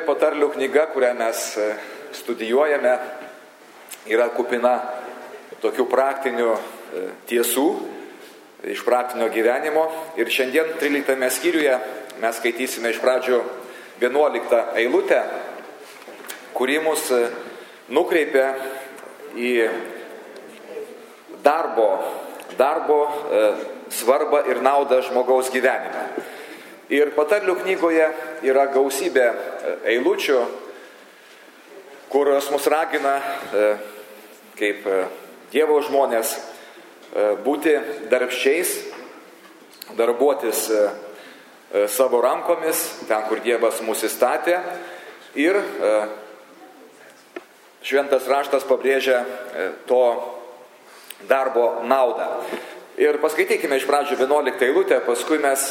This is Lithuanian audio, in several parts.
patarlių knyga, kurią mes studijuojame, yra kupina tokių praktinių tiesų iš praktinio gyvenimo. Ir šiandien 13 skyriuje mes skaitysime iš pradžių 11 eilutę, kuri mus nukreipia į darbo svarbą ir naudą žmogaus gyvenime. Ir patarlių knygoje yra gausybė eilučių, kurios mus ragina, kaip Dievo žmonės, būti darbščiais, darbuotis savo rankomis, ten, kur Dievas mus įstatė. Ir šventas raštas pabrėžia to darbo naudą. Ir paskaitykime iš pradžių 11 eilutę, paskui mes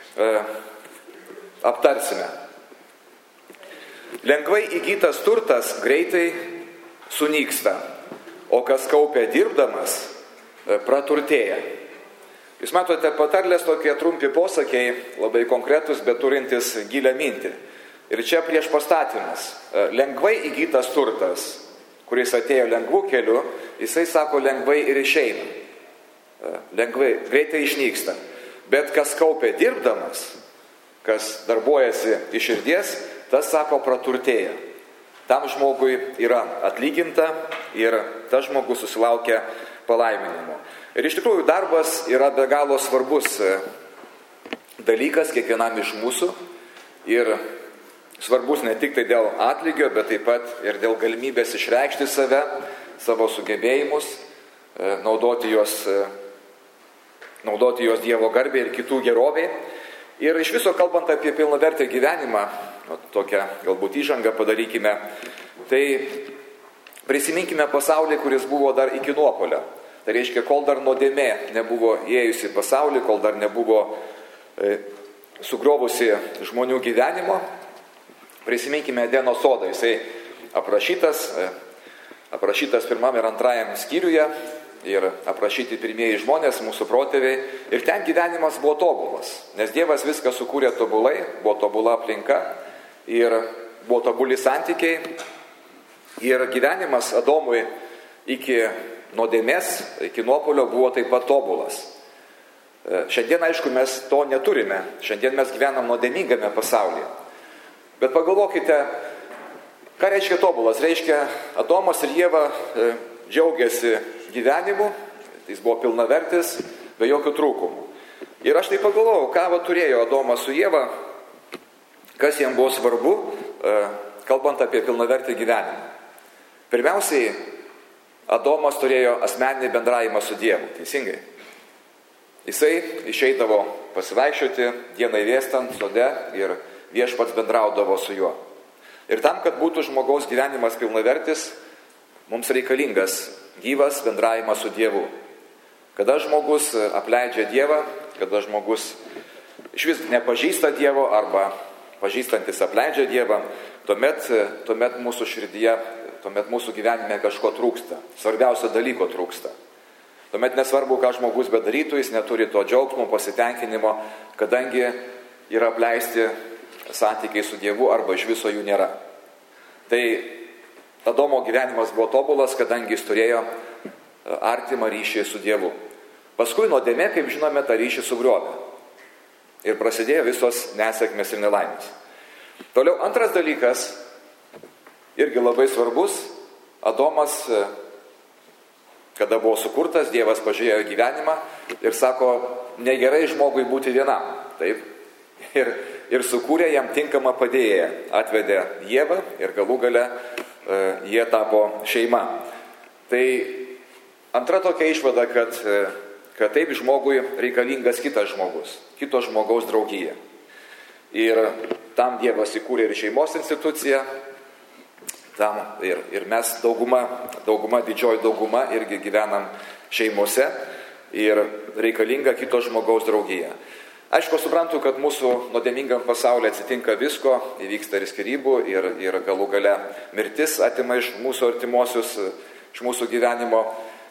aptarsime. Lengvai įgytas turtas greitai sunyksta, o kas kaupia dirbdamas, praturtėja. Jūs matote, patarlės tokie trumpi posakiai, labai konkretus, bet turintis gilią mintį. Ir čia prieš pastatymas. Lengvai įgytas turtas, kuris atėjo lengvų keliu, jisai sako lengvai ir išeina. Lengvai, greitai išnyksta. Bet kas kaupia dirbdamas, kas darbuojasi iš širdies, tas, sako, praturtėja. Tam žmogui yra atlyginta ir tas žmogus susilaukia palaiminimo. Ir iš tikrųjų darbas yra be galo svarbus dalykas kiekvienam iš mūsų. Ir svarbus ne tik tai dėl atlygio, bet taip pat ir dėl galimybės išreikšti save, savo sugebėjimus, naudoti juos Dievo garbei ir kitų geroviai. Ir iš viso, kalbant apie pilnavertį gyvenimą, tokią galbūt įžangą padarykime, tai prisiminkime pasaulį, kuris buvo dar iki nuopuolio. Tai reiškia, kol dar nuodėmė nebuvo įėjusi į pasaulį, kol dar nebuvo sugriovusi žmonių gyvenimo, prisiminkime Edeno sodą. Jisai aprašytas 1 ir 2 skyriuje. Ir aprašyti pirmieji žmonės, mūsų protėviai. Ir ten gyvenimas buvo tobulas, nes Dievas viską sukūrė tobulai, buvo tobula aplinka ir buvo tobuli santykiai. Ir gyvenimas Adomui iki nuodėmės, iki nuopuolio buvo taip pat tobulas. Šiandien, aišku, mes to neturime. Šiandien mes gyvenam nuodėmingame pasaulyje. Bet pagalvokite, ką reiškia tobulas. Reiškia, Adomas ir Ieva džiaugiasi gyvenimu, jis buvo pilnavertis, be jokių trūkumų. Ir aš tai pagalvojau, ką turėjo Adomas su Ieva, kas jam buvo svarbu, kalbant apie pilnavertį gyvenimą. Pirmiausiai, Adomas turėjo asmeninį bendravimą su Dievu, teisingai. Jisai išeidavo pasivaikščioti dienai vėstant sode ir viešpats bendraudavo su juo. Ir tam, kad būtų žmogaus gyvenimas pilnavertis, mums reikalingas gyvas bendravimas su Dievu. Kada žmogus apleidžia Dievą, kada žmogus iš vis nepažįsta Dievo arba pažįstantis apleidžia Dievą, tuomet mūsų širdyje, tuomet mūsų gyvenime kažko trūksta. Svarbiausio dalyko trūksta. Tuomet nesvarbu, ką žmogus bedarytų, jis neturi to džiaugsmo, pasitenkinimo, kadangi yra apleisti santykiai su Dievu arba iš viso jų nėra. Tai Adomo gyvenimas buvo tobulas, kadangi jis turėjo artimą ryšį su Dievu. Paskui nuodėmė, kaip žinome, tą ryšį sugriovė. Ir prasidėjo visos nesėkmės ir nelaimės. Toliau antras dalykas, irgi labai svarbus. Adomas, kada buvo sukurtas, Dievas pažiūrėjo gyvenimą ir sako, negerai žmogui būti vienam. Taip. Ir sukūrė jam tinkamą padėjėją. Atvedė Ievą ir galų gale jie tapo šeima. Tai antra tokia išvada, kad taip žmogui reikalingas kitas žmogus, kito žmogaus draugija. Ir tam Dievas įkūrė ir šeimos instituciją, tam ir mes didžioji dauguma irgi gyvenam šeimose ir reikalinga kito žmogaus draugija. Aišku, suprantu, kad mūsų nuodėmingam pasaulyje atsitinka visko, įvyksta ir skyrybų, ir galų gale mirtis atima iš mūsų artimuosius, iš mūsų gyvenimo.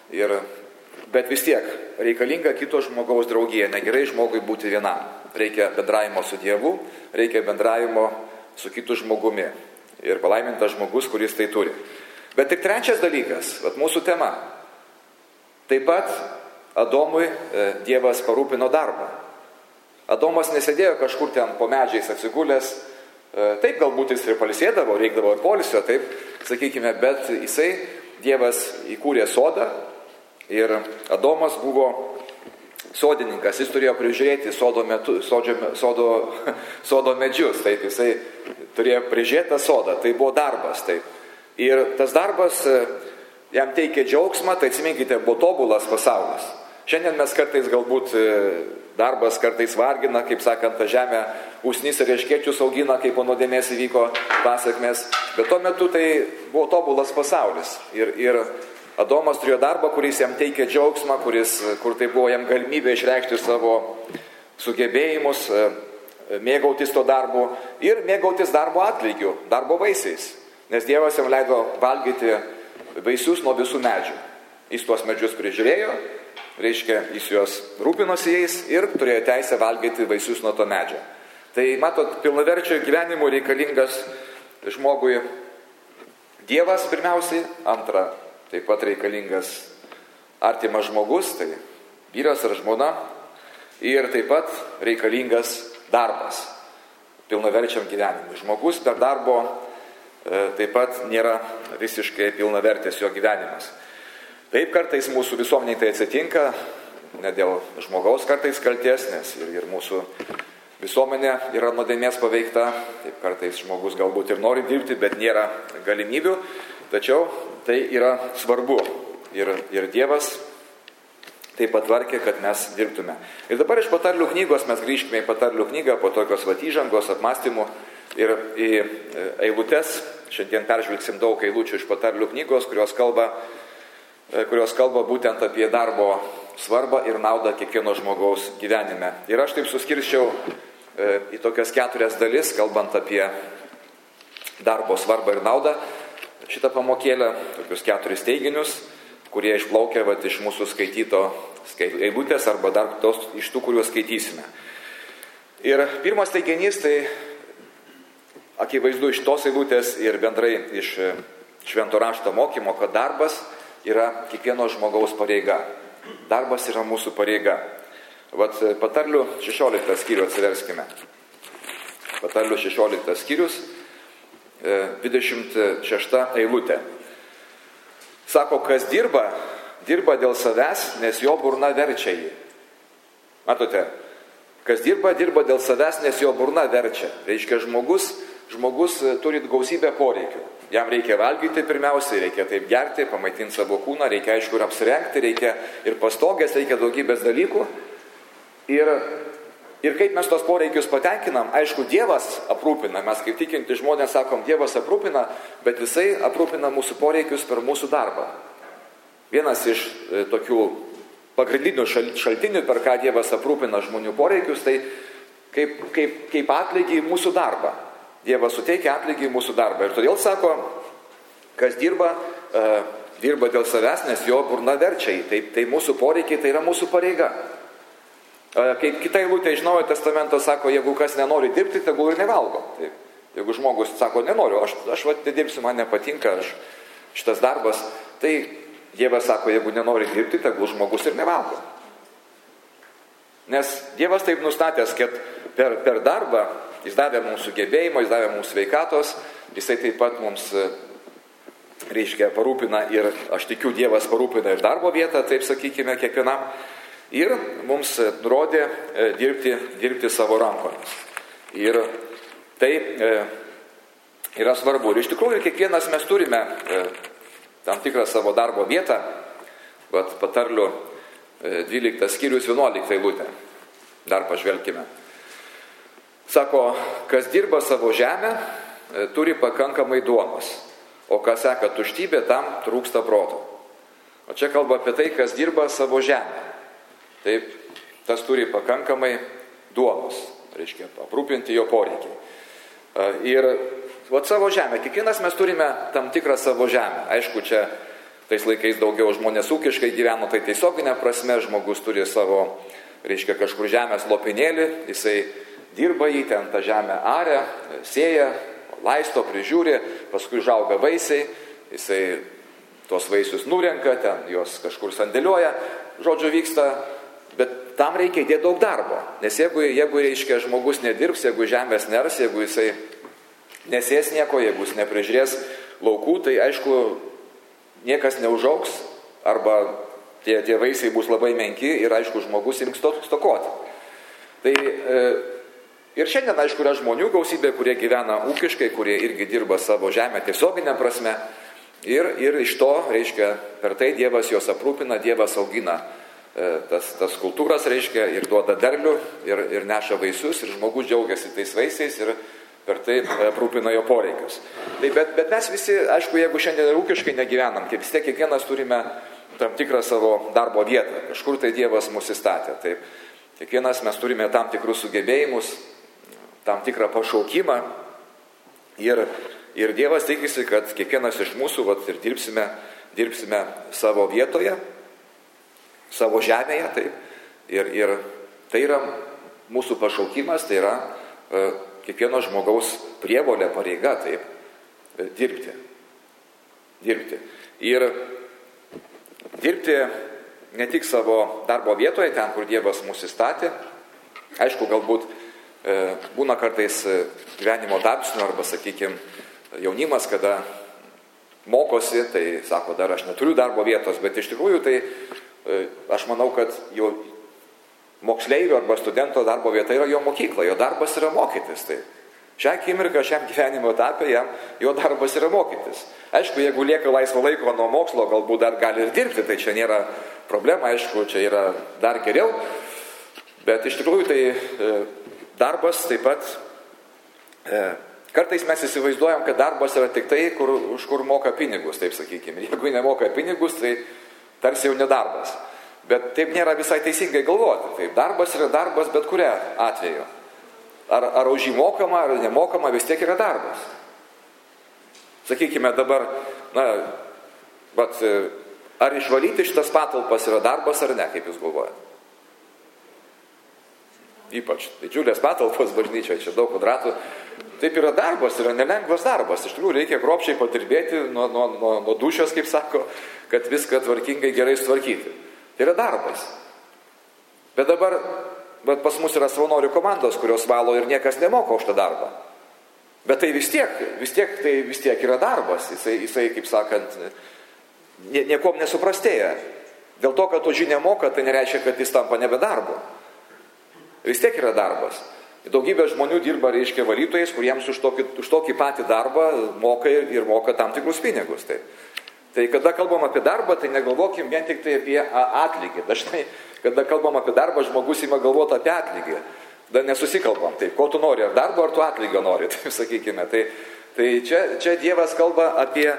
Bet vis tiek reikalinga kito žmogaus draugija, negerai žmogui būti vienam. Reikia bendravimo su Dievu, reikia bendravimo su kitu žmogumi. Ir palaimintas žmogus, kuris tai turi. Bet tik trečias dalykas, mūsų tema. Taip pat Adomui Dievas parūpino darbą. Adomas nesėdėjo kažkur ten po medžiais atsigulęs. Taip, galbūt jis ir palisėdavo, reikdavo ir polisio, taip, sakykime, bet Dievas įkūrė sodą ir Adomas buvo sodininkas, jis turėjo prižiūrėti sodo medžius, taip, jisai turėjo prižiūrėti sodą, tai buvo darbas, taip. Ir tas darbas jam teikė džiaugsmą, tai atsiminkite, buvo tobulas pasaulis. Šiandien mes kartais galbūt darbas kartais vargina, kaip sakant, tą žemę usnis ir erškėčius augina, kaip po nuodėmės įvyko pasakmės, bet tuo metu tai buvo tobulas pasaulis. Ir Adomas turėjo darbą, kuris jam teikė džiaugsmą, kur tai buvo jam galimybė išreikšti savo sugebėjimus, mėgautis to darbu ir mėgautis darbo atlygiu, darbo vaisiais. Nes Dievas jam leido valgyti vaisius nuo visų medžių. Jis tuos medžius prižiūrėjo, reiškia, jis juos rūpinosi jais ir turėjo teisę valgyti vaisius nuo to medžio. Tai, matot, pilnaverčio gyvenimo reikalingas žmogui Dievas pirmiausiai, antra, taip pat reikalingas artimas žmogus, tai vyras ar žmona, ir taip pat reikalingas darbas pilnaverčiam gyvenimui. Žmogus be darbo taip pat nėra visiškai pilnavertis jo gyvenimas. Taip kartais mūsų visuomeniai tai atsitinka, ne dėl žmogaus kartais kalties, nes ir mūsų visuomenė yra nuodėmės paveikta, taip kartais žmogus galbūt ir nori dirbti, bet nėra galimybių, tačiau tai yra svarbu ir Dievas taip patvarkė, kad mes dirbtume. Ir dabar iš patarlių knygos mes grįžkime į patarlių knygą po tokios įžangos, apmąstymų ir į eilutes. Šiandien peržvelgsim daug eilučių iš patarlių knygos, kurios kalba būtent apie darbo svarbą ir naudą kiekvieno žmogaus gyvenime. Ir aš taip suskirščiau į tokias 4 dalis, kalbant apie darbo svarbą ir naudą. Šitą pamokėlę, tokius 4 teiginius, kurie išplaukia iš mūsų skaityto eilutės arba dar iš tų, kuriuos skaitysime. Ir pirmas teiginys, tai akivaizdu iš tos eilutės ir bendrai iš švento rašto mokymo, kad darbas yra kiekvieno žmogaus pareiga. Darbas yra mūsų pareiga. Patarlių 16 skyrių atsiverskime. Patarlių 16 skyrius, 26 eilutė. Sako, kas dirba dėl savęs, nes jo burna verčia jį. Matote, kas dirba dėl savęs, nes jo burna verčia. Reiškia, žmogus turi gausybę poreikių. Jam reikia valgyti pirmiausiai, reikia taip gerti, pamaitinti savo kūną, reikia aišku ir apsirengti, reikia ir pastogės, reikia daugybės dalykų. Ir kaip mes tos poreikius patenkinam, aišku, Dievas aprūpina. Mes kaip tikinti žmonės sakom, Dievas aprūpina, bet jisai aprūpina mūsų poreikius per mūsų darbą. Vienas iš tokių pagrindinių šaltinių, per ką Dievas aprūpina žmonių poreikius, tai kaip atlygį mūsų darbą. Dievas suteikia atlygį mūsų darbą. Ir todėl sako, kas dirba dėl savęs, nes jo burna verčia jį. Tai mūsų poreikiai, tai yra mūsų pareiga. Kaip kita eilutė iš Naujojo Testamento sako, jeigu kas nenori dirbti, tegul ir nevalgo. Taip. Jeigu žmogus sako, nenoriu, aš nedirbsiu, man nepatinka šitas darbas, tai Dievas sako, jeigu nenori dirbti, tegul žmogus ir nevalgo. Nes Dievas taip nustatęs, kad per darbą jis davė mums sugebėjimo, jis davė mums sveikatos, jisai taip pat mums, reiškia, parūpina ir, aš tikiu, Dievas parūpina ir darbo vietą, taip sakykime, kiekvienam. Ir mums nurodė dirbti savo rankomis. Ir tai yra svarbu. Ir iš tikrųjų kiekvienas mes turime tam tikrą savo darbo vietą. Patarlių 12 skyrius 11 eilutė. Dar pažvelkime. Sako, kas dirba savo žemę, turi pakankamai duonos. O kas seka tuštybė, tam trūksta proto. O čia kalba apie tai, kas dirba savo žemę. Taip, tas turi pakankamai duonos, reiškia, aprūpinti jo poreikiai. Ir savo žemę, kiekvienas mes turime tam tikrą savo žemę. Aišku, čia tais laikais daugiau žmonės ūkiškai gyveno, tai tiesioginė prasme žmogus turi savo, reiškia, kažkur žemės lopinėlį, jisai dirba jį, ten tą žemę aria, sėja, laisto, prižiūri, paskui užauga vaisiai, jisai tuos vaisius nurenka, ten juos kažkur sandėliuoja, žodžiu vyksta, bet tam reikia įdėti daug darbo. Nes jeigu reiškia, žmogus nedirbs, jeigu žemės ners, jeigu jisai nesės nieko, jeigu jis neprižiūrės laukų, tai aišku, niekas neužaugs, arba tie vaisiai bus labai menki ir aišku, žmogus ims stokoti. Tai ir šiandien, aišku, yra žmonių gausybė, kurie gyvena ūkiškai, kurie irgi dirba savo žemę tiesioginę prasme. Ir iš to, reiškia, per tai Dievas juos aprūpina, Dievas augina tas kultūras, reiškia, ir duoda derlių, ir neša vaisius, ir žmogus džiaugiasi tais vaisiais, ir per tai aprūpina jo poreikius. Tai, bet mes visi, aišku, jeigu šiandien ūkiškai negyvenam, tai vis tiek kiekvienas turime tam tikrą savo darbo vietą. Kažkur tai Dievas mus įstatė. Taip, kiekvienas mes turime tam tikrus sugebėjimus, tam tikrą pašaukimą. Ir Dievas tikisi, kad kiekvienas iš mūsų ir dirbsime savo vietoje, savo žemėje. Taip. Ir tai yra mūsų pašaukimas, tai yra kiekvieno žmogaus prievolė, pareiga, taip, dirbti. Ir dirbti ne tik savo darbo vietoje, ten, kur Dievas mūsų įstatė. Aišku, galbūt būna kartais gyvenimo tarpsnių arba, sakykime, jaunimas, kada mokosi, tai sako, dar aš neturiu darbo vietos, bet iš tikrųjų tai aš manau, kad jo moksleivio arba studento darbo vieta yra jo mokykla, jo darbas yra mokytis. Tai šią akimirką, šiam gyvenimo etapė, jo darbas yra mokytis. Aišku, jeigu lieka laisvo laiko nuo mokslo, galbūt dar gali ir dirbti, tai čia nėra problema, aišku, čia yra dar geriau, bet iš tikrųjų tai darbas taip pat, kartais mes įsivaizduojam, kad darbas yra tik tai, už kur moka pinigus, taip sakykime. Jeigu nemoka pinigus, tai tarsi jau nedarbas. Bet taip nėra visai teisingai galvoti. Taip, darbas yra darbas bet kuria atveju. Ar už jį mokama, ar nemokama, vis tiek yra darbas. Sakykime dabar, ar išvalyti šitas patalpas yra darbas ar ne, kaip jūs galvojate? Ypač didžiulės patalpos bažnyčioje, čia daug kvadratų. Taip yra darbas, yra nelengvas darbas. Iš tikrųjų reikia kruopščiai padirbėti nuo dūšios, kaip sako, kad viską tvarkingai gerai sutvarkyti. Tai yra darbas. Bet dabar pas mus yra savanorių komandos, kurios valo ir niekas nemoka už tą darbą. Bet tai vis tiek yra darbas. Jisai kaip sakant, niekom nesuprastėja. Dėl to, kad už jį nemoka, tai nereiškia, kad jis tampa nebe darbu. Vis tiek yra darbas. Daugybė žmonių dirba, reiškia, valytojais, kuriems už tokį patį darbą moka tam tikrus pinigus. Tai kada kalbam apie darbą, tai negalvokim vien tik tai apie atlygį. Dažnai, kada kalbam apie darbą, žmogus ima galvoti apie atlygį. Tada nesusikalbam. Tai ko tu nori, ar darbo, ar tu atlygio nori, taip sakykime. Tai čia Dievas kalba apie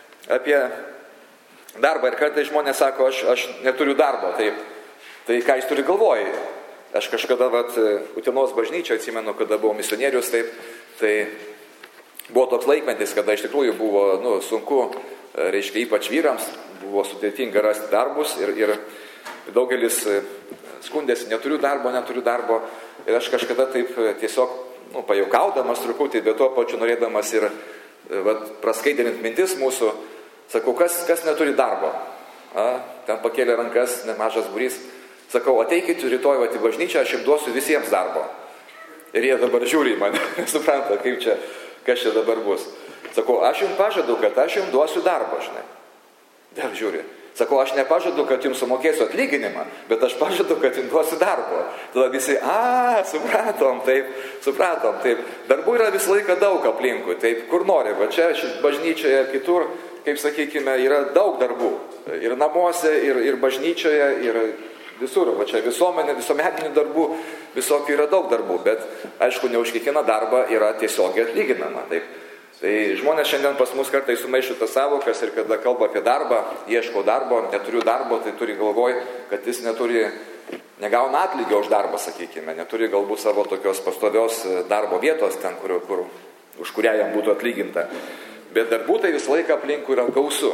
darbą. Ir kartais žmonės sako, aš neturiu darbo. Tai ką jis turi galvoj? Aš kažkada Utenos bažnyčioje atsimenu, kada buvau misionierius, tai buvo toks laikmetis, kada iš tikrųjų buvo sunku, reiškia, ypač vyrams, buvo sudėtinga rasti darbus ir daugelis skundėsi, neturiu darbo. Ir aš kažkada taip tiesiog pajuokaudamas truputį, bet tuo pačiu norėdamas ir praskaidrinti mintis mūsų, sakau, kas neturi darbo? Ten pakėlė rankas nemažas būrys. Sakau, ateikit rytoj į bažnyčią, aš jums duosiu visiems darbo. Ir jie dabar žiūri į mane, nesupranta, kas čia dabar bus. Sakau, aš jums pažadu, kad aš jums duosiu darbo, žinai. Dar žiūri. Sakau, aš nepažadu, kad jums sumokėsiu atlyginimą, bet aš pažadu, kad jums duosiu darbo. Tada visi, supratom. Darbų yra visą laiką daug aplinkui, taip, kur nori. Va čia bažnyčioje, kitur, kaip sakykime, yra daug darbų. Ir namuose, ir bažnyčioje, ir visur, va čia visuomeninių darbų, visokių yra daug darbų, bet aišku, ne už kiekvieną darbą yra tiesiogiai atlyginama. Taip. Tai žmonės šiandien pas mus kartais sumaišo tas savokas ir kada kalba apie darbą, ieško darbo, neturiu darbo, tai turi galvoj, kad jis negauna atlygio už darbą, sakykime, neturi galbūt savo tokios pastovios darbo vietos ten, už kurią jam būtų atlyginta. Bet darbų tai visą laiką aplinkui yra gausu.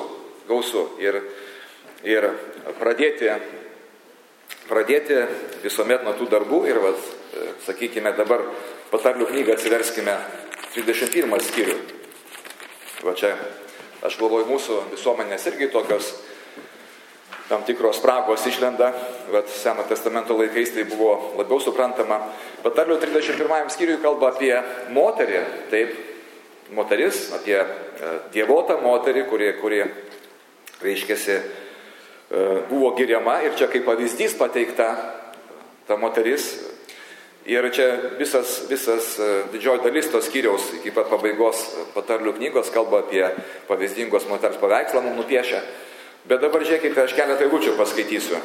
Ir pradėti visuomet nuo tų darbų ir, sakykime, dabar patarlių knygą atsiverskime 31 skyrių. Va čia, aš galvoju, mūsų visuomenės irgi tokios tam tikros spragos išlenda, bet Seno testamento laikais tai buvo labiau suprantama. Patarlių 31 skyriui kalba apie moterį, taip, moteris, apie dievotą moterį, kuri reiškiasi, buvo giriama ir čia kaip pavyzdys pateikta ta moteris. Ir čia visas didžioji dalis tos skyriaus iki pat pabaigos patarlių knygos kalba apie pavyzdingos moters paveikslą, mums nupiešia. Bet dabar žiūrėkite, aš keletą eilučių paskaitysiu.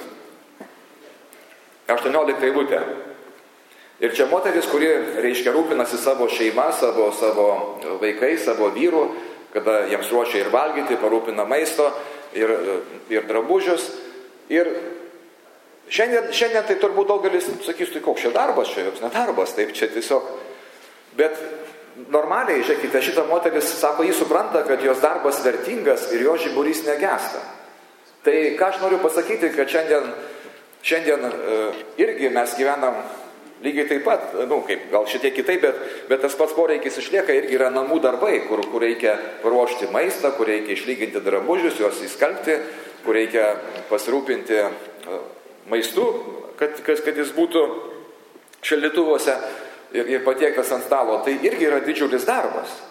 18 eilutė. Ir čia moteris, kuri, reiškia, rūpinasi savo šeima, savo vaikais, savo vyru, kada jiems ruošia ir valgyti, parūpina maisto ir drabužius. Ir šiandien tai turbūt daugelis sakys, tai koks čia darbas, čia joks nedarbas, taip čia tiesiog. Bet normaliai, žiūrėkite, šita moteris sako, jis supranta, kad jos darbas vertingas ir jo žiburys negesta. Tai ką aš noriu pasakyti, kad šiandien irgi mes gyvenam lygiai taip pat, kaip gal šiek tiek kitaip, bet tas pats poreikis išlieka, irgi yra namų darbai, kur reikia paruošti maistą, kur reikia išlyginti drabužius, juos įskalbti, kur reikia pasirūpinti maistu, kad jis būtų šaldytuvuose ir patiektas ant stalo. Tai irgi yra didžiulis darbas.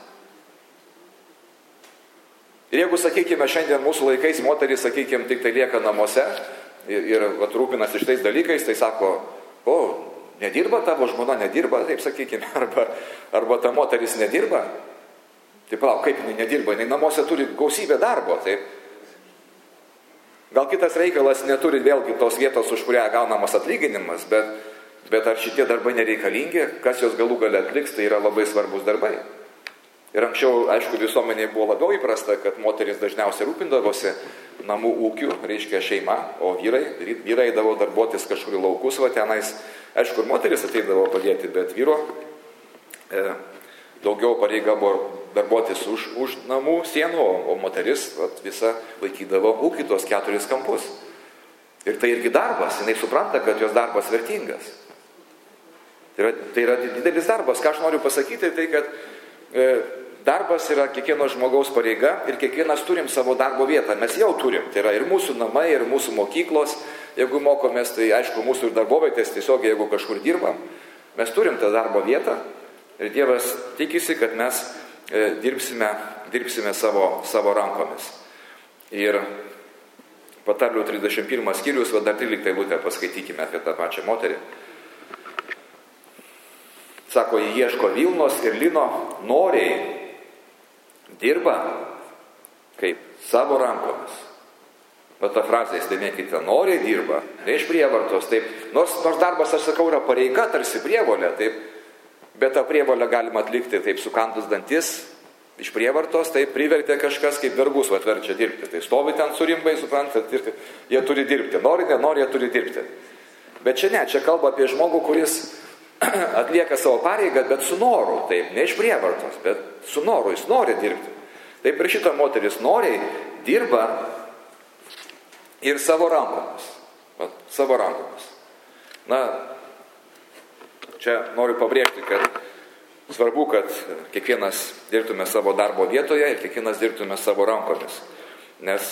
Ir jeigu, sakykime, šiandien mūsų laikais moteris, sakykime, tik tai lieka namuose ir rūpinasi šitais dalykais, tai sako, nedirba tavo žmona, nedirba, taip sakykime, arba ta moteris nedirba. Tai palauk, kaip jinai nedirba, jinai namuose turi gausybę darbo, taip. Gal kitas reikalas neturi vėlgi tos vietos, už kurią gaunamas atlyginimas, bet ar šitie darbai nereikalingi, kas jos galų gale atliks, tai yra labai svarbus darbai. Ir anksčiau, aišku, visuomenėje buvo labiau įprasta, kad moteris dažniausiai rūpindavosi namų ūkių, reiškia šeima, o vyrai eidavo darbuotis kažkur į laukus, va tenais, aišku, ir moteris ateidavo padėti, bet vyro daugiau pareiga buvo darbuotis už namų sienų, o moteris visa laikydavo ūkį tos 4 kampus. Ir tai irgi darbas, jinai supranta, kad jos darbas vertingas. Tai yra didelis darbas. Ką aš noriu pasakyti, tai kad darbas yra kiekvieno žmogaus pareiga ir kiekvienas turim savo darbo vietą. Mes jau turim. Tai yra ir mūsų namai, ir mūsų mokyklos. Jeigu mokomės, tai aišku, mūsų ir darbovietės tiesiog, jeigu kažkur dirbam, mes turim tą darbo vietą ir Dievas tikisi, kad mes dirbsime savo rankomis. Ir patarlių 31 skyrius, dar 13 eilutę paskaitykime apie tą pačią moterį. Sako, jie ieško vilnos ir lino, noriai dirba kaip savo rankomis. Bet tą frazę įsidėmėkite, noriai dirba, ne iš prievartos, taip. Nors darbas, aš sakau, yra pareiga, tarsi prievolė, taip. Bet tą prievolę galima atlikti, taip, sukandus dantis, iš prievartos, taip, privertė kažkas, kaip vergus atverčia dirbti. Tai stovi ten su rimbai, suprantat, ir jie turi dirbti. Nori, nenori, jie turi dirbti. Bet čia kalba apie žmogų, kuris atlieka savo pareigą, bet su noru, taip, ne iš prievartos, bet su noru, jis nori dirbti. Taip ir šita moteris noriai dirba ir savo rankomis. Savo rankomis. Na, čia noriu pabrėžti, kad svarbu, kad kiekvienas dirbtume savo darbo vietoje ir kiekvienas dirbtume savo rankomis. Nes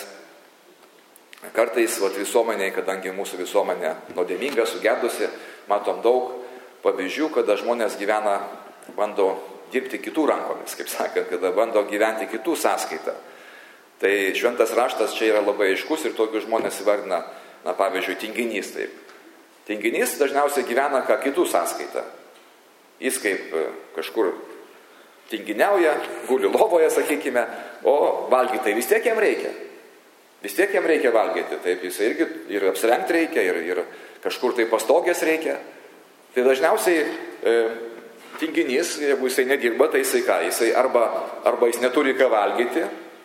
kartais visuomeniai, kadangi mūsų visuomenė nuodėminga, sugedusi, matom daug pavyzdžių, kada žmonės bando dirbti kitų rankomis, kaip sakant, kada bando gyventi kitų sąskaitą. Tai šventas raštas čia yra labai aiškus ir tokius žmonės įvardina, pavyzdžiui, tinginys. Taip. Tinginys dažniausiai gyvena kitų sąskaitą. Jis kaip kažkur tinginiauja, guli lovoje, sakykime, o valgyti tai vis tiek jam reikia. Vis tiek jam reikia valgyti. Taip, jis irgi ir apsirengti reikia, ir kažkur tai pastogės reikia. Tai dažniausiai tinginys, jeigu jisai nedirba, tai jisai ką? Jisai arba jis neturi ką valgyti,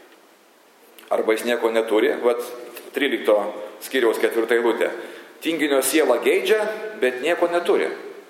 arba jis nieko neturi. 13 skyriaus 4 eilutė. Tinginio siela geidžia, bet nieko neturi.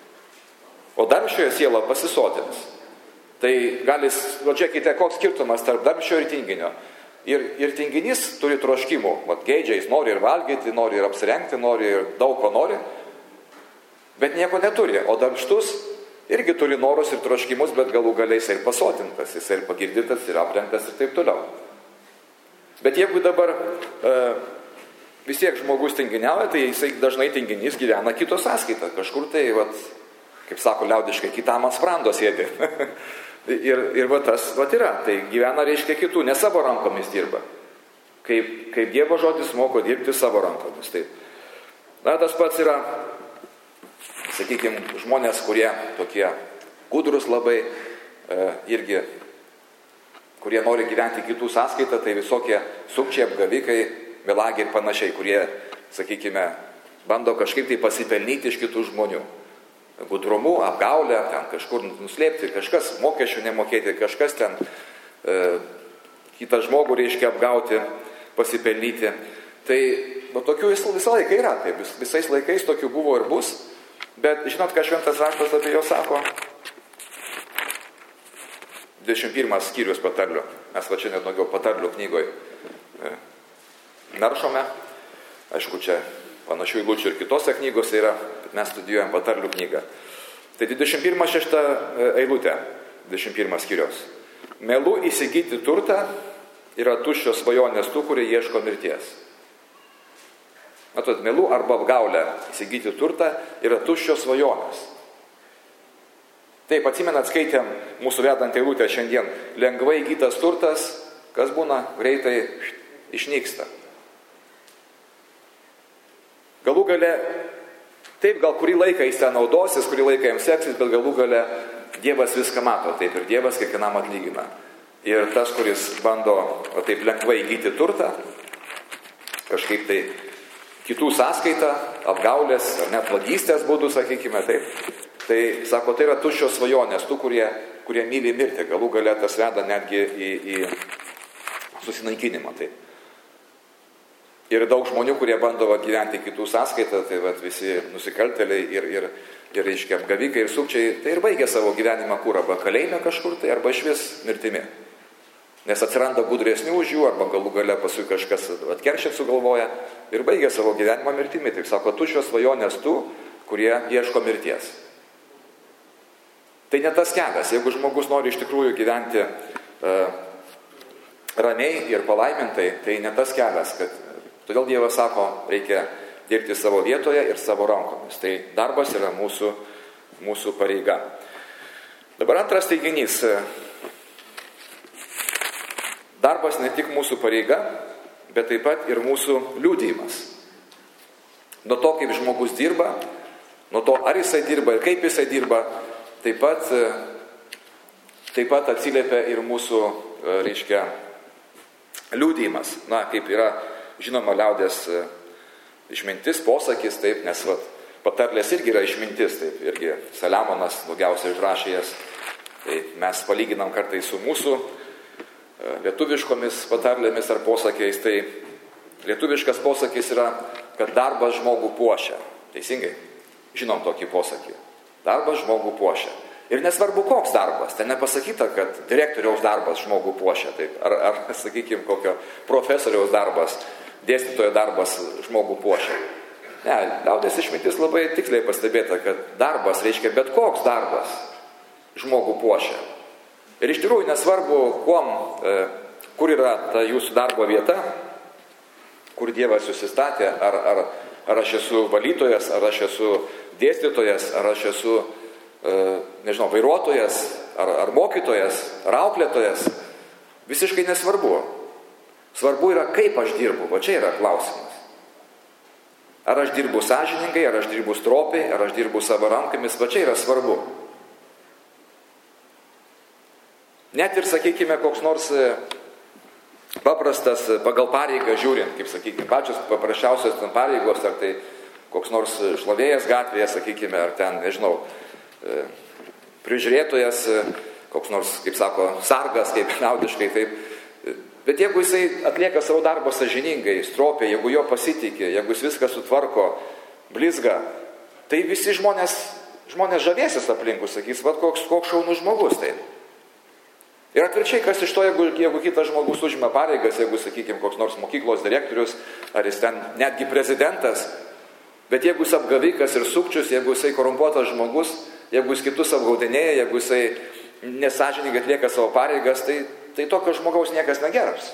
O darbščiojo siela pasisotins. Tai žiūrėkite, koks skirtumas tarp darbščio ir tinginio. Ir tinginys turi troškimų. Geidžia, jis nori ir valgyti, nori ir apsirengti, nori ir daug ko nori. Bet nieko neturi. O darbštus irgi turi norus ir troškimus, bet galų galiai jisai ir pasotintas, jisai ir pagirdytas, ir aprengtas ir taip toliau. Bet jeigu dabar vis tiek žmogus tinginiauja, tai jisai dažnai tinginys gyvena kito sąskaitą. Kažkur tai, kaip sako liaudiškai, kitam ant sprando sėdi. ir tas yra. Tai gyvena, reiškia, kitų, ne savo rankomis dirba. Kaip Dievo žodis moko dirbti savo rankomis. Taip. Tas pats yra, sakykime, žmonės, kurie tokie gudrus labai, irgi, kurie nori gyventi kitų sąskaitą, tai visokie sukčiai, apgavikai, melagiai ir panašiai, kurie, sakykime, bando kažkaip tai pasipelnyti iš kitų žmonių. Gudrumu, apgaulę, ten kažkur nuslėpti, kažkas mokesčių nemokėti, kažkas ten kitą žmogų reiškia apgauti, pasipelnyti. Tai tokių visą laiką yra, tai visais laikais tokių buvo ir bus, bet žinot, ką Šventas raštas apie jo sako? 21 skyrius patarlių. Mes čia net daugiau patarlių knygoj naršome. Aišku, čia panašių eilučių ir kitose knygose yra, bet mes studijuojam patarlių knygą. Tai 21.6 eilutė, 21 skyrius. Melu įsigyti turtą yra tuščios svajonės tų, kurie ieško mirties. Matot, melu arba apgaulę įsigyti turtą yra tuščios svajonės. Taip, atsimenat, skaitėm mūsų vedant eilutę šiandien. Lengvai įgytas turtas, kas būna, greitai išnyksta. Galų gale, taip, gal kurį laiką jis ten naudosis, kurį laiką jam seksis, bet galų gale Dievas viską mato, taip, ir Dievas kiekvienam atlygina. Ir tas, kuris bando taip lengvai įgyti turtą, kažkaip tai kitų sąskaitą, apgaulės ar net vagystės būdų, sakykime, taip. Tai, sako, tai yra tuščios svajonės, tų, kurie myli mirti. Galų gale tas veda netgi į susinaikinimą. Taip. Ir daug žmonių, kurie bando gyventi kitų sąskaitą, tai visi nusikaltėliai ir reiškia apgavikai ir sukčiai, tai ir baigia savo gyvenimą kur, arba kalėjime kažkur, tai arba išvis mirtimi. Nes atsiranda gudresnių už jų, arba galų gale paskui kažkas atkeršyt sugalvoja ir baigia savo gyvenimą mirtimi. Taip sako, tuščios svajonės tų, kurie ieško mirties. Tai ne tas kelias. Jeigu žmogus nori iš tikrųjų gyventi ramiai ir palaimintai, tai ne tas kelias. Todėl Dievas sako, reikia dirbti savo vietoje ir savo rankomis. Tai darbas yra mūsų pareiga. Dabar antras teiginys. Darbas ne tik mūsų pareiga, bet taip pat ir mūsų liudijimas. Nuo to, kaip žmogus dirba, nuo to, ar jisai dirba ir kaip jisai dirba, taip pat atsiliepia ir mūsų, reiškia, liudijimas. Kaip yra žinoma liaudės išmintis, posakis, taip, nes patarlės irgi yra išmintis, taip, irgi Saliamonas daugiausiai užrašė jas. Tai mes palyginam kartais su mūsų lietuviškomis patarlėmis ar posakiais. Tai lietuviškas posakis yra, kad darbas žmogų puošia. Teisingai? Žinom tokį posakį. Darbas žmogų puošia. Ir nesvarbu koks darbas. Ten nepasakyta, kad direktoriaus darbas žmogų puošia. Taip. Ar sakykime, kokio profesoriaus darbas, dėstytojo darbas žmogų puošia. Ne, liaudės išmintis labai tiksliai pastebėta, kad darbas reiškia bet koks darbas žmogų puošia. Ir iš tikrųjų nesvarbu, kur yra ta jūsų darbo vieta, kur Dievas susistatė, ar aš esu valytojas, ar aš esu dėstytojas, ar aš esu, vairuotojas, ar mokytojas, ar auklėtojas. Visiškai nesvarbu. Svarbu yra, kaip aš dirbu. Va čia yra klausimas. Ar aš dirbu sąžiningai, ar aš dirbu stropiai, ar aš dirbu savo rankomis. Va čia yra svarbu. Net ir, sakykime, koks nors paprastas pagal pareigą žiūrint, kaip, sakykime, pačios paprasčiausios ten pareigos, ar tai koks nors šlavėjas gatvėje, sakykime, ar ten, prižiūrėtojas, koks nors, kaip sako, sargas, kaip liaudiškai, taip. Bet jeigu jisai atlieka savo darbą sąžiningai, stropiai, jeigu jo pasitikė, jeigu jis viską sutvarko, blizga, tai visi žmonės žavėsis aplinkui, sakys, koks šaunus žmogus, taip. Ir atvirkščiai, kas iš to, jeigu kitas žmogus užima pareigas, jeigu, sakykime, koks nors mokyklos direktorius, ar jis ten netgi prezidentas, bet jeigu jis apgavikas ir sukčius, jeigu jisai korumpuotas žmogus, jeigu jis kitus apgaudinėja, jeigu jisai nesąžiningai atlieka savo pareigas, tai tokio žmogaus niekas negerbs.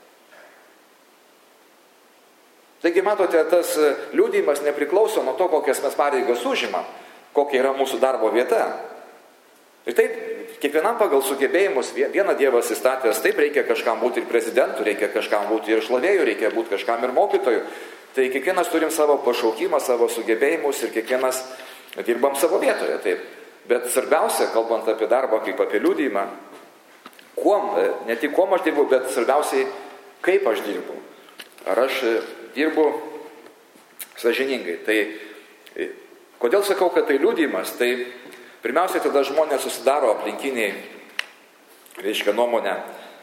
Taigi, matote, tas liudijimas nepriklauso nuo to, kokias mes pareigas užimam, kokia yra mūsų darbo vieta. Ir taip, kiekvienam pagal sugebėjimus, vieną Dievas įstatęs, taip reikia kažkam būti ir prezidentu, reikia kažkam būti ir šlavėjų, reikia būti kažkam ir mokytojų. Tai kiekvienas turim savo pašaukimą, savo sugebėjimus ir kiekvienas dirbam savo vietoje. Taip. Bet svarbiausia, kalbant apie darbą kaip apie liudijimą, ne tik kuom aš dirbu, bet svarbiausiai, kaip aš dirbu. Ar aš dirbu sąžiningai. Tai kodėl sakau, kad tai liudijimas? Tai pirmiausiai tada žmonės susidaro aplinkiniai, nuomonę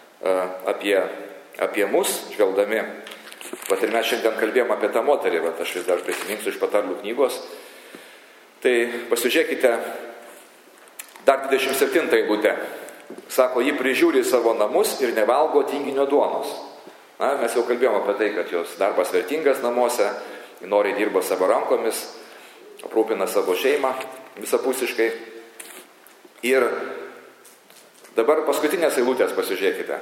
apie mus, žvelgdami. Vat ir mes šiandien kalbėjom apie tą moterį, aš vis dar prisiminsiu iš Patarlių knygos. Tai pasižiūrėkite, dar 27 eilutė. Sako, ji prižiūri savo namus ir nevalgo tinginio duonos. Mes jau kalbėjom apie tai, kad jos darbas vertingas namuose, noriai dirba savo rankomis, aprūpina savo šeimą visapusiškai. Ir dabar paskutinės eilutės pasižiūrėkite.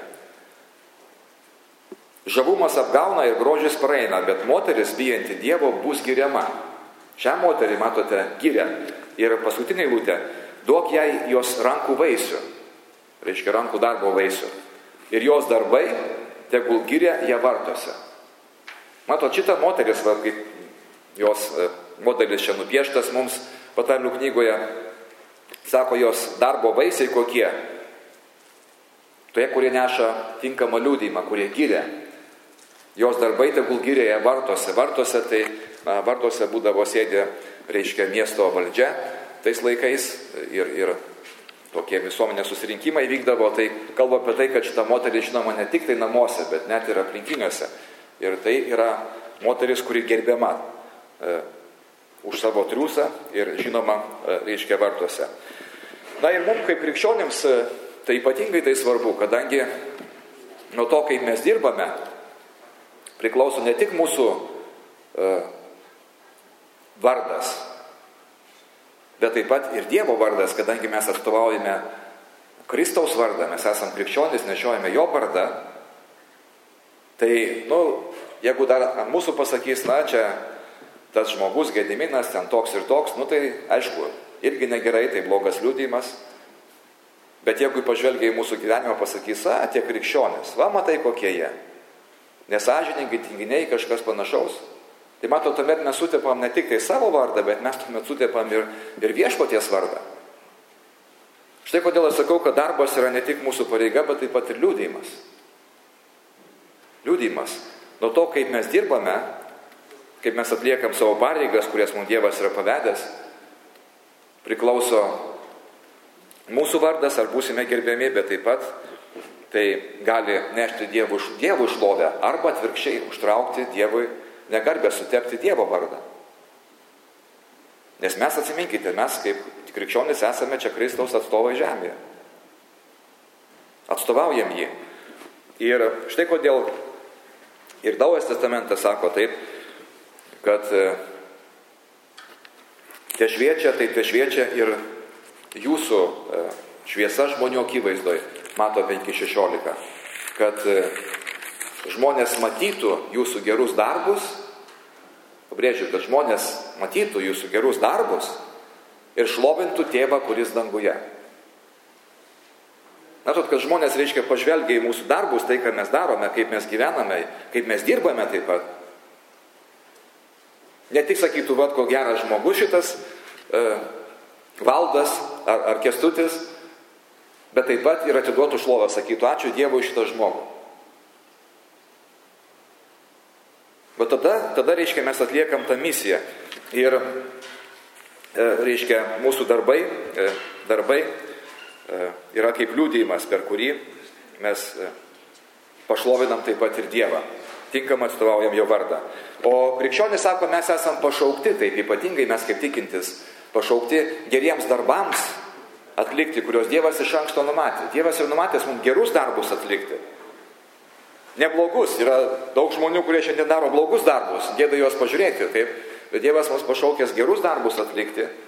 Žavumas apgauna ir grožis praeina, bet moteris bijanti Dievo bus giriama. Šią moterį, matote, giria. Ir paskutinė eilutė. Duok jai jos rankų vaisių. Reiškia rankų darbo vaisių. Ir jos darbai tegul giria ją vartuose. Matot, šitą moteris, kaip jos modelis čia nupieštas mums Patarlių knygoje, sako, jos darbo vaisiai kokie? Toje, kurie neša tinkamą liudijimą, kurie giria. Jos darbai tegul giria ją vartuose. Vartuose tai, vartuose būdavo sėdė, reiškia, miesto valdžia tais laikais ir tokie visuomenės susirinkimai vykdavo. Tai kalba apie tai, kad šita moteris žinoma ne tik tai namuose, bet net ir aplinkiniuose. Ir tai yra moteris, kuri gerbiama už savo triūsą ir žinoma, reiškia, vartuose. Na ir mums kaip krikščionims tai ypatingai tai svarbu, kadangi nuo to, kaip mes dirbame, priklauso ne tik mūsų vardas, bet taip pat ir Dievo vardas, kadangi mes atstovaujame Kristaus vardą, mes esam krikščionys, nešiojame jo vardą. Tai, jeigu dar mūsų pasakys, čia tas žmogus Gediminas, ten toks ir toks, tai aišku, irgi negerai, tai blogas liudijimas. Bet jeigu pažvelgia į mūsų gyvenimą, pasakys, tie krikščionys, matai kokie jie. Nesąžiningai, tinginiai, kažkas panašaus. Tai matot, tuomet mes sutepam ne tik tai savo vardą, bet mes tuomet sutepam ir viešpaties vardą. Štai kodėl aš sakau, kad darbas yra ne tik mūsų pareiga, bet taip pat ir liudijimas. Liudijimas. Nuo to, kaip mes dirbame, kaip mes atliekam savo pareigas, kurias mums Dievas yra pavedęs, priklauso mūsų vardas, ar būsime gerbiami, bet taip pat tai gali nešti Dievui šlovę arba atvirkščiai užtraukti Dievui negarbę, sutepti Dievo vardą. Nes mes, atsiminkite, mes kaip krikščionys esame čia Kristaus atstovai žemėje. Atstovaujam jį. Ir štai kodėl ir Naujas testamentas sako taip, kad te šviečia ir jūsų šviesa žmonių akivaizdoj, Mato 5:16, kad žmonės matytų jūsų gerus darbus, pabrėžiu, kad žmonės matytų jūsų gerus darbus ir šlovintų Tėvą, kuris danguje. Matot, kad žmonės, reiškia, pažvelgia į mūsų darbus, tai, ką mes darome, kaip mes gyvename, kaip mes dirbame taip pat. Ne tik sakytų, ko geras žmogus šitas Valdas ar Kęstutis, bet taip pat ir atiduotų šlovę, sakytų, ačiū Dievui šitą žmogų. Bet tada, reiškia, mes atliekam tą misiją. Ir, reiškia, mūsų darbai yra kaip liudijimas, per kurį mes pašlovinam taip pat ir Dievą. Tinkamai atstovaujam jo vardą. O krikščionys sako, mes esam pašaukti, taip ypatingai mes kaip tikintis, pašaukti geriems darbams atlikti, kuriuos Dievas iš anksto numatė. Dievas ir numatęs mums gerus darbus atlikti. Neblogus. Yra daug žmonių, kurie šiandien daro blogus darbus. Gėda juos pažiūrėti, taip. Bet Dievas mums pašaukęs gerus darbus atlikti.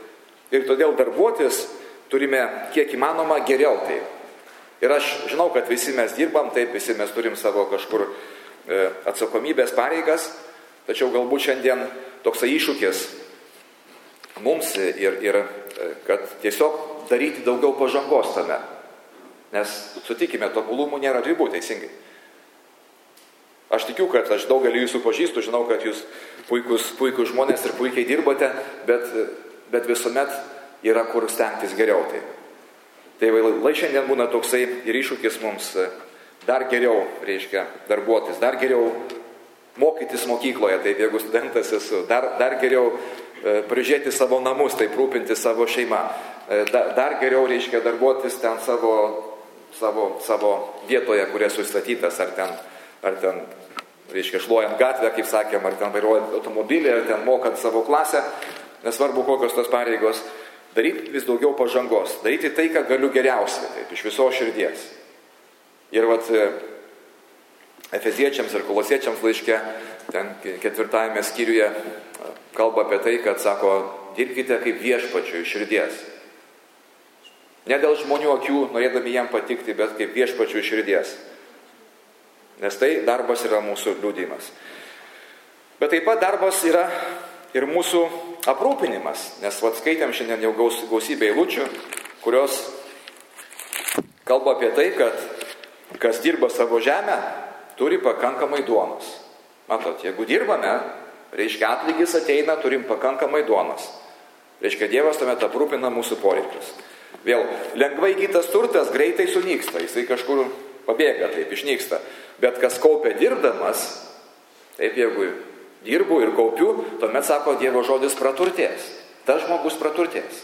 Ir todėl darbuotis turime kiek įmanoma geriau taip. Ir aš žinau, kad visi mes dirbam, taip, visi mes turim savo kažkur atsakomybės pareigas, tačiau galbūt šiandien toksai iššūkis mums ir kad tiesiog daryti daugiau pažangos tame. Nes sutikime, tobulumų nėra ribų, teisingai. Aš tikiu, kad aš daugelį jūsų pažįstu, žinau, kad jūs puikus žmonės ir puikiai dirbate, bet visuomet yra kur stengtis geriau. Tai lai šiandien būna toksai ir iššūkis mums dar geriau, darbuotis, dar geriau mokytis mokykloje, taip jeigu studentas esu, dar geriau prižiūrėti savo namus, taip rūpinti savo šeimą, dar geriau, darbuotis ten savo vietoje, kurie sustatytas, ar ten, šluojant gatvę, kaip sakėm, ar ten vairuojant automobilį, ar ten mokant savo klasę, nesvarbu kokios tos pareigos, daryti vis daugiau pažangos, daryti tai, ką galiu geriausiai, taip, iš viso širdies. Ir Efeziečiams ir Kolosiečiams laiške, ten 4 skyriuje kalba apie tai, kad sako, dirbkite kaip viešpačiui iš širdies. Ne dėl žmonių akių, norėdami jam patikti, bet kaip viešpačiui iš širdies. Nes tai darbas yra mūsų liudijimas. Bet taip pat darbas yra ir mūsų aprūpinimas. Nes skaitėm šiandien jau gausybę eilučių, kurios kalba apie tai, kad kas dirba savo žemę, turi pakankamai duonos. Matot, jeigu dirbame, atlygis ateina, turim pakankamai duonos. Dievas tuomet aprūpina mūsų poreikius. Vėl, lengvai įgytas turtas greitai sunyksta, jisai kažkur pabėga, taip, išnyksta. Bet kas kaupia dirbdamas, taip, jeigu dirbu ir kaupiu, tuomet sako Dievo žodis praturtės. Tas žmogus praturtės.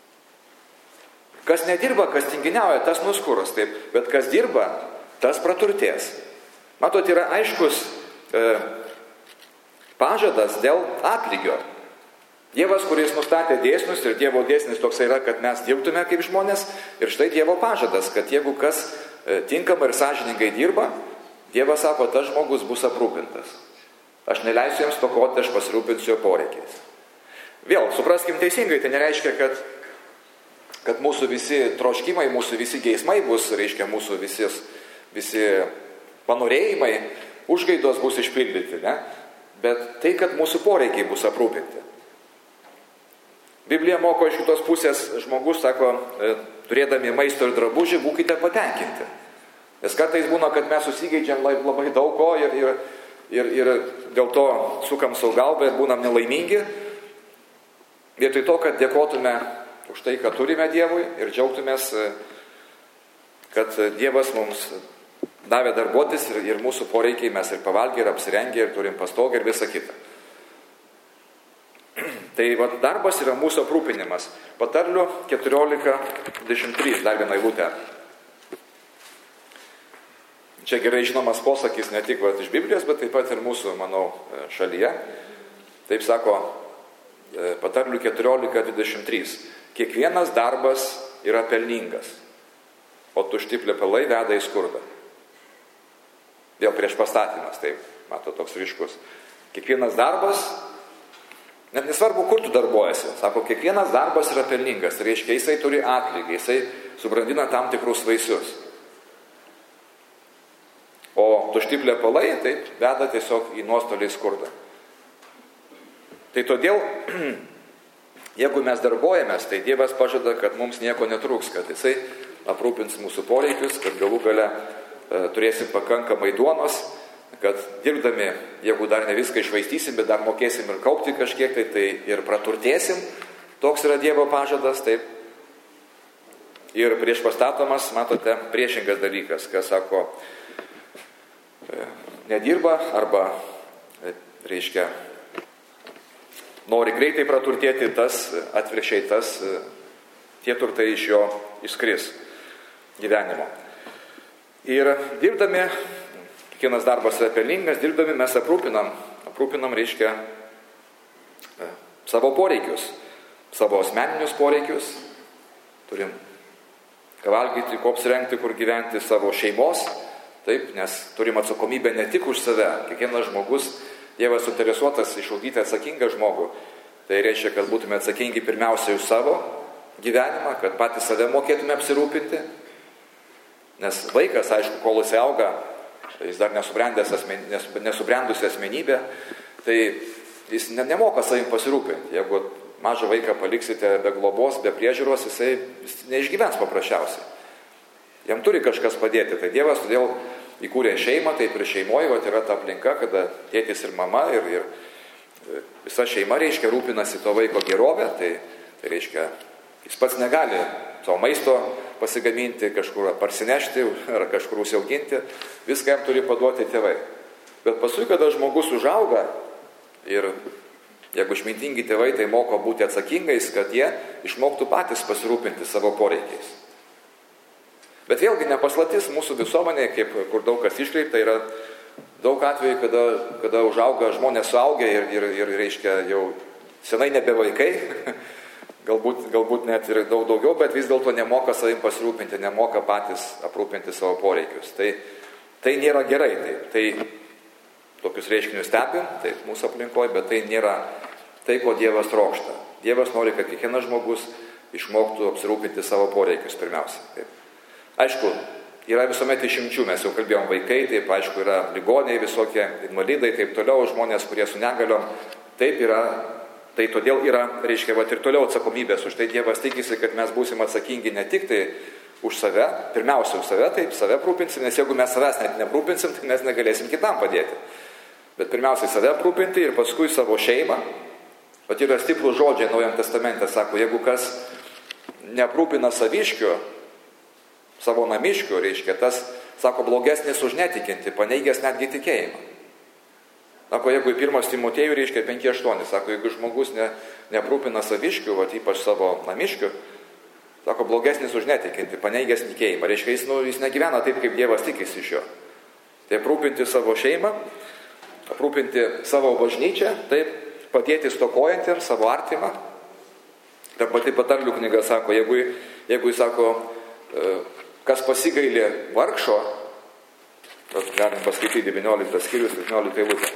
Kas nedirba, kas tinginiauja, tas nuskūros, taip, bet kas dirba, tas praturtės. Matot, yra aiškus pažadas dėl atlygio. Dievas, kuris nustatė dėsnius, ir Dievo dėsnis toks yra, kad mes dirbtume kaip žmonės, ir štai Dievo pažadas, kad jeigu kas tinkamai ir sąžiningai dirba, Dievas sako, tas žmogus bus aprūpintas. Aš neleisiu jiems stokoti, aš pasirūpinsiu jo poreikiais. Vėl, supraskim teisingai, tai nereiškia, kad mūsų visi troškimai, mūsų visi geismai bus, mūsų visi panorėjimai, užgaidos bus išpildyti, ne? Bet tai, kad mūsų poreikiai bus aprūpinti. Biblija moko iš kitos pusės, žmogus sako, turėdami maisto ir drabužį, būkite patenkinti. Nes kartais būna, kad mes susigeidžiam labai daug ko ir dėl to sukam savo galvą ir būnam nelaimingi. Vietoj to, kad dėkotume už tai, kad turime Dievui ir džiaugtumės, kad Dievas mums davė darbuotis ir mūsų poreikiai, mes ir pavalgę, ir apsirengę, ir turim pastogę ir visą kitą. Tai darbas yra mūsų aprūpinimas. Patarlių 14:23, dar vieną eilutę. Čia gerai žinomas posakis ne tik iš Biblijos, bet taip pat ir mūsų, manau, šalyje. Taip sako Patarlių 14:23. Kiekvienas darbas yra pelningas, o tušti plepalai veda į skurdą. Vėl prieš pastatymas, taip, mato, toks ryškus. Kiekvienas darbas, net nesvarbu, kur tu darbuojasi, sako, kiekvienas darbas yra pelningas, tai reiškia, jisai turi atlygį, jisai subrandina tam tikrus vaisius. O tušti plepalai, taip, veda tiesiog į nuostolį skurdą. Tai todėl, jeigu mes darbuojamės, tai Dievas pažada, kad mums nieko netrūks, kad jisai aprūpins mūsų poreikius, kad galų gale turėsim pakankamai duonos, kad dirbdami, jeigu dar ne viską išvaistysim, bet dar mokėsim ir kaupti kažkiek, tai ir praturtėsim. Toks yra Dievo pažadas, taip. Ir prieš pastatomas, matote, priešingas dalykas, kas sako, nedirba arba, nori greitai praturtėti, tas atvirkščiai, tie turtai iš jo išskris gyvenimo. Ir dirbdami, kiekvienas darbas yra pelningas, dirbdami mes aprūpinam savo poreikius, savo asmeninius poreikius, turim ką valgyti, ko apsirengti, kur gyventi, savo šeimos, taip, nes turim atsakomybę ne tik už save, kiekvienas žmogus, Dievas suinteresuotas išaugdyti atsakingą žmogų, Tai reiškia, kad būtume atsakingi pirmiausia už savo gyvenimą, kad patys save mokėtume apsirūpinti. Nes vaikas, aišku, kol jis auga, jis dar nesubrendusi asmenybė, tai jis nemoka savim pasirūpinti. Jeigu mažą vaiką paliksite be globos, be priežiūros, jis neišgyvens paprasčiausiai. Jam turi kažkas padėti. Tai Dievas todėl įkūrė šeimą, taip ir šeimoje, yra ta aplinka, kada tėtis ir mama ir visa šeima, reiškia, rūpinasi to vaiko gerovę, tai reiškia, jis pats negali savo maisto pasigaminti, kažkur parsinešti ar kažkur užsiauginti, viską jam turi paduoti tėvai. Bet paskui, kada žmogus užauga ir jeigu išmintingi tėvai, tai moko būti atsakingais, kad jie išmoktų patys pasirūpinti savo poreikiais. Bet vėlgi nepaslaptis mūsų visuomenėje, kur daug kas iškreipta, yra daug atvejų, kada užauga žmonės suaugę ir reiškia, jau senai nebe vaikai, galbūt net ir daug daugiau, bet vis dėlto nemoka savim pasirūpinti, nemoka patys aprūpinti savo poreikius. Tai nėra gerai. Tai tokius reiškinius stebim, tai mūsų aplinkoje, bet tai nėra tai, ko Dievas trokšta. Dievas nori, kad kiekvienas žmogus išmoktų apsirūpinti savo poreikius pirmiausia. Taip. Aišku, yra visuomet išimčių, mes jau kalbėjom vaikai, taip, aišku, yra ligoniai visokie, invalidai, taip toliau, žmonės, kurie su negaliom, taip yra, tai todėl yra, reiškia, ir toliau atsakomybės, už tai Dievas tikisi, kad mes būsim atsakingi ne tik tai už save, pirmiausia už save, taip, save aprūpinsim, nes jeigu mes savęs net neaprūpinsim, tai mes negalėsim kitam padėti. Bet pirmiausiai save aprūpinti ir paskui savo šeimą. Bet yra stiprų žodžiai Naujam Testamente, sako, jeigu kas neaprūpina saviškių, savo namiškių, reiškia, tas, sako, blogesnis už netikinti, paneigęs netgi tikėjimą. Sako, jeigu 1 Timotiejų, reiškia 5:8, sako, jeigu žmogus neaprūpina saviškių, ypač savo namiškių, sako, blogesnis už netikinti, paneigęs tikėjimą. Reiškia, jis negyvena taip, kaip Dievas tikisi iš jo. Tai aprūpinti savo šeimą, aprūpinti savo bažnyčią, taip, padėti stokojantiems, savo artimą. Ta pati Patarlių knyga sako, jeigu jis sako, kas pasigailė vargšo, galim paskaityti 19 skyrius, 19 eilutė.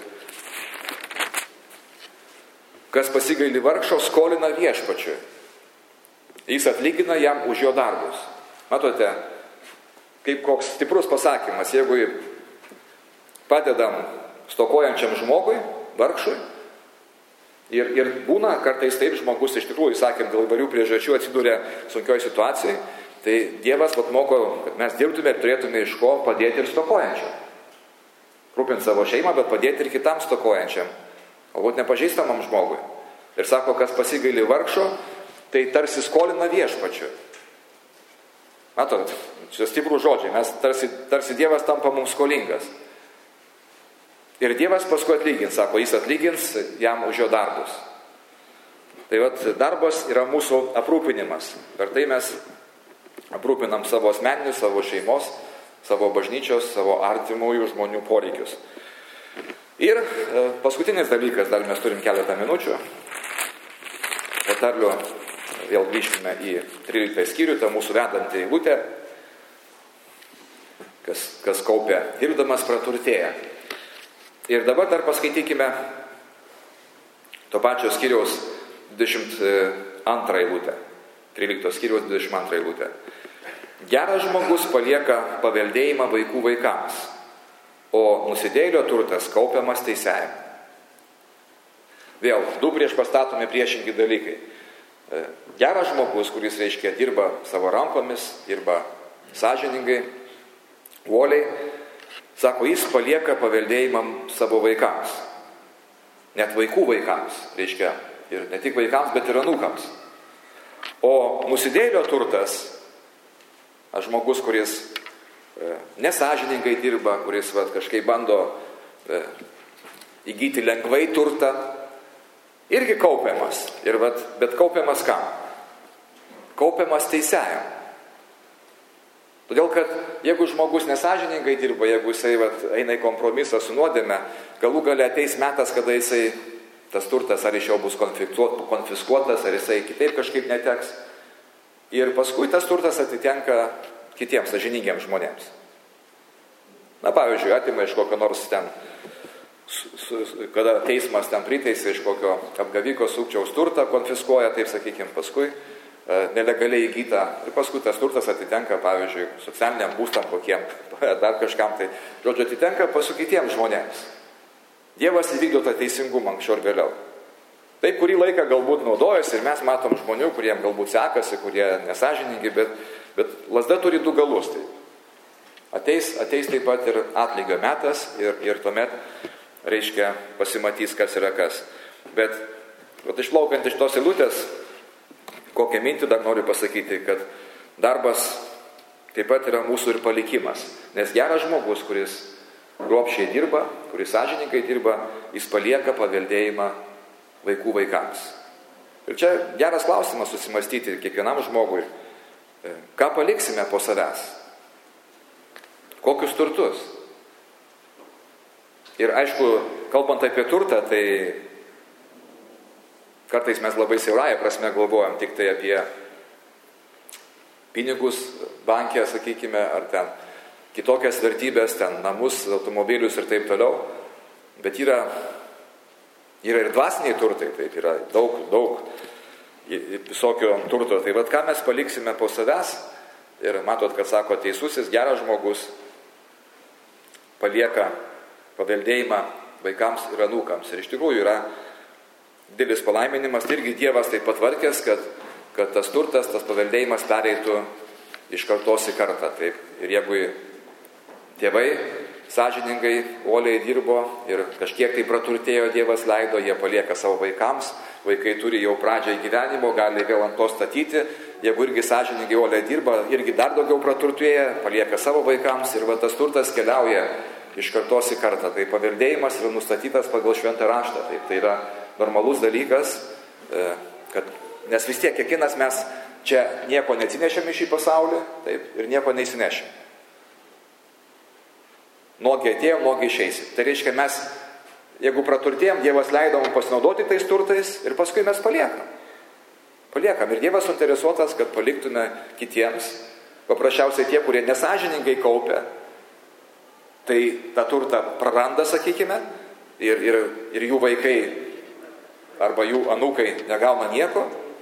Kas pasigailė vargšo, skolina viešpačiui. Jis atlygina jam už jo darbus. Matote, kaip koks stiprus pasakymas, jeigu padedam stokojančiam žmogui, vargšui, ir būna kartais taip žmogus iš tikrųjų, sakėm, dėl įvairių priežasčių atsiduria sunkioj situacijai, tai Dievas moko, kad mes dirbtume ir turėtume iš ko padėti ir stokojančiam. Rūpinti savo šeimą, bet padėti ir kitam stokojančiam, galbūt nepažįstamam žmogui. Ir sako, kas pasigailį vargšo, tai tarsi skolina viešpačiu. Matot, čia stiprų žodžiai, mes tarsi Dievas tampa mums skolingas. Ir Dievas paskui atlygins, sako, jis atlygins jam už jo darbus. Tai darbas yra mūsų aprūpinimas. Per tai mes aprūpinam savo asmeninius, savo šeimos, savo bažnyčios, savo artimųjų žmonių poreikius. Ir paskutinis dalykas, dar mes turim keletą minučių. Patarlių, vėl grįžkime į 13 skyrių, tą mūsų vedantį eilutę. Kas kaupia dirbdamas praturtėja. Ir dabar dar paskaitykime to pačio skyriaus 22 eilutę. 13 skyriaus 22 eilutę. Geras žmogus palieka paveldėjimą vaikų vaikams, o nusidėjėlio turtas kaupiamas teisėjam. Vėl, du prieš pastatomi priešingi dalykai. Geras žmogus, kuris, reiškia, dirba savo rankomis, dirba sąžiningai, uoliai, sako, jis palieka paveldėjimą savo vaikams. Net vaikų vaikams, reiškia, ir ne tik vaikams, bet ir anūkams. O nusidėjėlio turtas, žmogus, kuris nesąžiningai dirba, kuris kažkaip bando įgyti lengvai turtą, irgi kaupiamas. Bet kaupiamas kam? Kaupiamas teisėjam. Todėl, kad jeigu žmogus nesąžiningai dirba, jeigu jisai eina į kompromisą su nuodėme, galų gale ateis metas, kada jisai, tas turtas ar iš jo bus konfiskuotas, ar jisai kitaip kažkaip neteks. Ir paskui tas turtas atitenka kitiems sąžiningiems žmonėms. Na, pavyzdžiui, atima iš kokio nors ten kada teismas ten priteisė iš kokio apgaviko sukčiaus turtą, konfiskuoja, taip sakykime, paskui nelegaliai įgyta ir paskui tas turtas atitenka, pavyzdžiui, socialiniam būstam kokiem, dar kažkam, tai, žodžiu, atitenka paskui kitiems žmonėms. Dievas įvykdo tą teisingumą anksčiau ir vėliau. Taip kurį laiką galbūt naudojasi ir mes matom žmonių, kuriems galbūt sekasi, kurie nesažiningi, bet lazda turi du galus. Tai ateis taip pat ir atlygio metas ir tuomet, reiškia, pasimatys, kas yra kas. Bet išplaukiant iš tos eilutės, kokią mintį dar noriu pasakyti, kad darbas taip pat yra mūsų ir palikimas. Nes geras žmogus, kuris kruopščiai dirba, kuris sąžiningai dirba, jis palieka paveldėjimą vaikų vaikams. Ir čia geras klausimas susimastyti kiekvienam žmogui, ką paliksime po savęs, kokius turtus. Ir aišku, kalbant apie turtą, tai kartais mes labai siaurąją prasme galvojam tik tai apie pinigus banke, sakykime, ar ten kitokias vertybės, ten namus, automobilius ir taip toliau. Bet yra ir dvasiniai turtai, taip yra daug visokio turto. Tai vat ką mes paliksime po savęs, ir matot, kad sako teisusis, geras žmogus palieka paveldėjimą vaikams ir anūkams. Ir iš tikrųjų yra didelis palaiminimas, irgi Dievas taip patvarkęs, kad tas turtas, tas paveldėjimas pereitų iš kartos į kartą. Taip. Ir jeigu tėvai sąžiningai, uoliai dirbo ir kažkiek tai praturtėjo, Dievas leido, jie palieka savo vaikams, vaikai turi jau pradžią gyvenimo, gali vėl ant to statyti, jeigu irgi sąžiningai, uoliai dirba, irgi dar daugiau praturtėja, palieka savo vaikams ir tas turtas keliauja iš kartos į kartą. Tai paveldėjimas yra nustatytas pagal šventą raštą. Taip, tai yra normalus dalykas, nes vis tiek kiekvienas mes čia nieko neatsinešėm į šį pasaulį, taip, ir nieko neįsinešėm. Nuogiai atėjom, nuogiai išeisim. Tai reiškia, mes, jeigu praturtėjom, Dievas leido mums pasinaudoti tais turtais ir paskui mes paliekam. Ir Dievas suinteresuotas, kad paliktume kitiems, paprasčiausiai tie, kurie nesąžiningai kaupia, tai tą turtą praranda, sakykime, ir jų vaikai arba jų anūkai negauna nieko.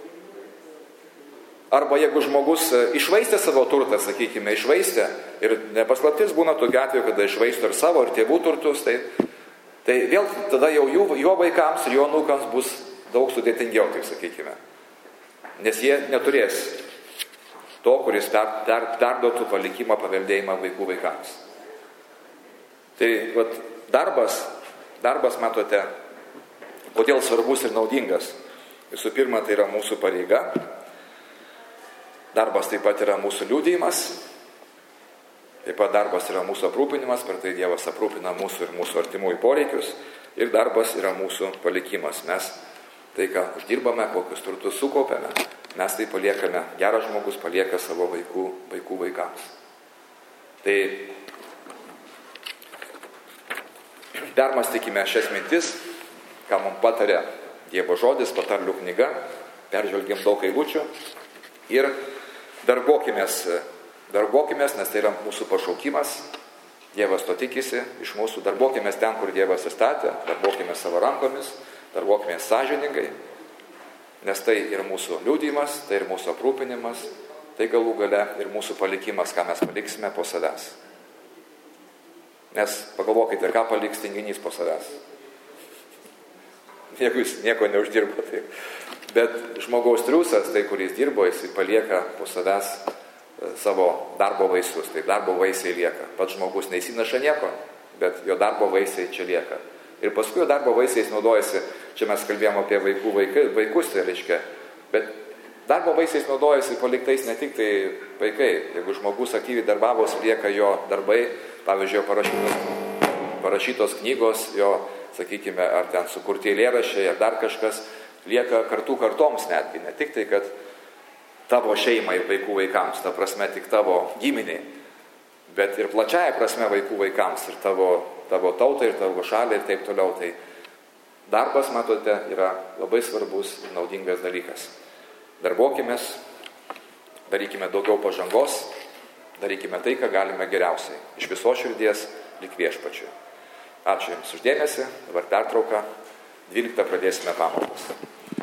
Arba jeigu žmogus išvaistė savo turtą, sakykime, išvaistė, ir nepaslaptis būna tokiu atveju, kada išvaisto ir savo, ir tėvų turtus, tai vėl tada jau jo vaikams ir jo anūkams bus daug sudėtingiau, taip sakykime. Nes jie neturės to, kuris perduotų palikimą, paveldėjimą vaikų vaikams. Tai darbas, matote, kodėl svarbus ir naudingas. Visų pirma, tai yra mūsų pareiga. Darbas taip pat yra mūsų liudijimas. Taip pat darbas yra mūsų aprūpinimas, per tai Dievas aprūpina mūsų ir mūsų artimųjų poreikius. Ir darbas yra mūsų palikimas. Mes tai, ką uždirbame, kokius turtus sukaupėme, mes tai paliekame. Geras žmogus palieka savo vaikų vaikams. Tai permąstykime šias mintis, ką mums patarė Dievo žodis, patarlių knyga, peržvelgiam daug eilučių ir darbokimės, nes tai yra mūsų pašaukimas, Dievas to tikisi iš mūsų, darbokimės ten, kur Dievas įstatė, darbokimės savo rankomis, darbokimės sąžiningai, nes tai ir mūsų liudijimas, tai ir mūsų aprūpinimas, tai galų gale ir mūsų palikimas, ką mes paliksime po savęs. Nes pagalvokite, ką paliks tinginys po savęs. Jeigu jis nieko neuždirbo, tai. Bet žmogaus triūsas, tai kuris dirbo, jis palieka po savęs savo darbo vaisius. Tai darbo vaisiai lieka. Pats žmogus neįsineša nieko, bet jo darbo vaisiai čia lieka. Ir paskui jo darbo vaisiais naudojasi, čia mes kalbėjom apie vaikus, tai reiškia. Bet darbo vaisiais naudojasi paliktais ne tik tai vaikai. Jeigu žmogus aktyviai darbavos, lieka jo darbai, pavyzdžiui, parašytos knygos, jo, sakykime, ar ten sukurti eilėraščiai, ar dar kažkas, lieka kartoms netgi. Ne tik tai, kad tavo šeimai, vaikų vaikams, ta prasme tik tavo giminiai, bet ir plačiaja prasme vaikų vaikams, ir tavo tautai, ir tavo šaliai, ir taip toliau. Tai darbas, matote, yra labai svarbus ir naudingas dalykas. Darbokimės, darykime daugiau pažangos, darykime tai, ką galime geriausiai, iš viso širdies lik Viešpačiui. Ačiū Jums uždėmesi, dabar pertrauka, 12 pradėsime pamaldas.